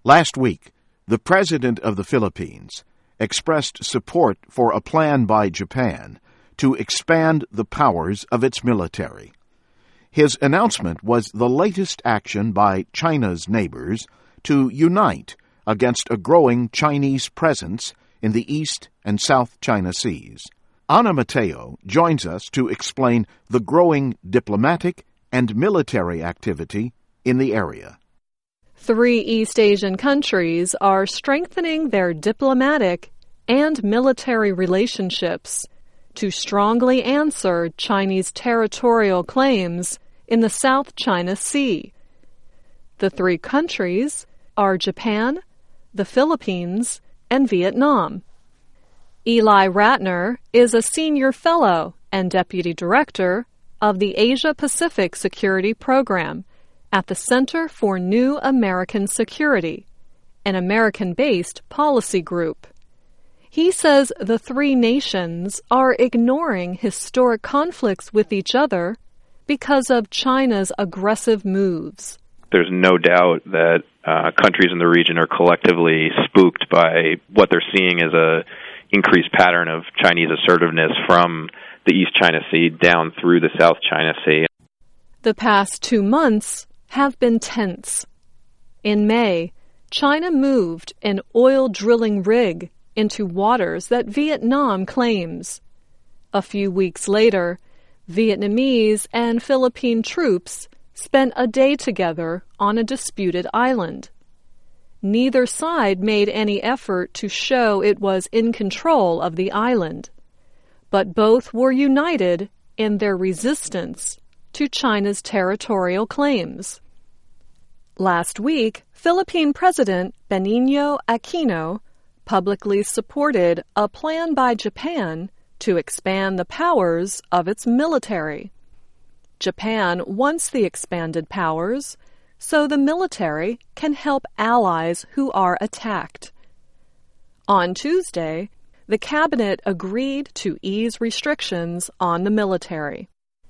Last week, the President of the Philippines expressed support for a plan by Japan to expand the powers of its military. His announcement was the latest action by China's neighbors to unite against a growing Chinese presence in the East and South China Seas. Ana Mateo joins us to explain the growing diplomatic and military activity in the area. 3 East Asian countries are strengthening their diplomatic and military relationships to strongly answer Chinese territorial claims in the South China Sea. The 3 countries are Japan, the Philippines, and Vietnam. Eli Ratner is a senior fellow and deputy director of the Asia-Pacific Security Program at the Center for New American Security, an American-based policy group. He says the 3 nations are ignoring historic conflicts with each other because of China's aggressive moves. There's no doubt that countries in the region are collectively spooked by what they're seeing as an increased pattern of Chinese assertiveness from the East China Sea down through the South China Sea. The past 2 months have been tense. In May, China moved an oil drilling rig into waters that Vietnam claims. A few weeks later, Vietnamese and Philippine troops spent a day together on a disputed island. Neither side made any effort to show it was in control of the island, but both were united in their resistance to China's territorial claims. Last week, Philippine President Benigno Aquino publicly supported a plan by Japan to expand the powers of its military. Japan wants the expanded powers so the military can help allies who are attacked. On Tuesday, the cabinet agreed to ease restrictions on the military.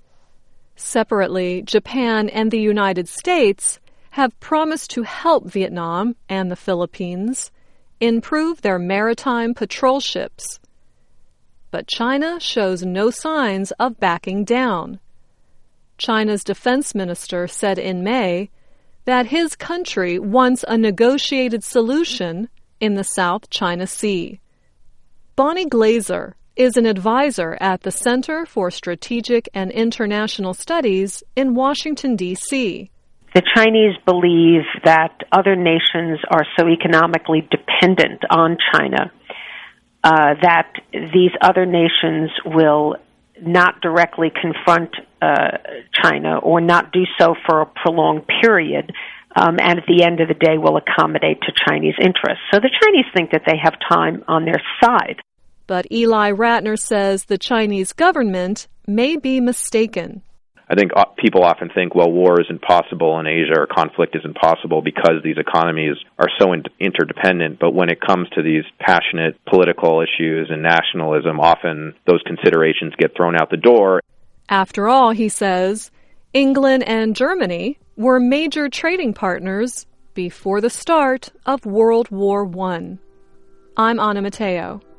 Separately, Japan and the United States have promised to help Vietnam and the Philippines improve their maritime patrol ships. But China shows no signs of backing down. China's defense minister said in May that his country wants a negotiated solution in the South China Sea. Bonnie Glaser is an advisor at the Center for Strategic and International Studies in Washington, D.C. The Chinese believe that other nations are so economically dependent on China that these other nations will not directly confront China or not do so for a prolonged period, and at the end of the day will accommodate to Chinese interests. So the Chinese think that they have time on their side. But Eli Ratner says the Chinese government may be mistaken. I think people often think, well, war is impossible in Asia or conflict is impossible because these economies are so interdependent. But when it comes to these passionate political issues and nationalism, often those considerations get thrown out the door. After all, he says, England and Germany were major trading partners before the start of World War I. I'm Ana Mateo.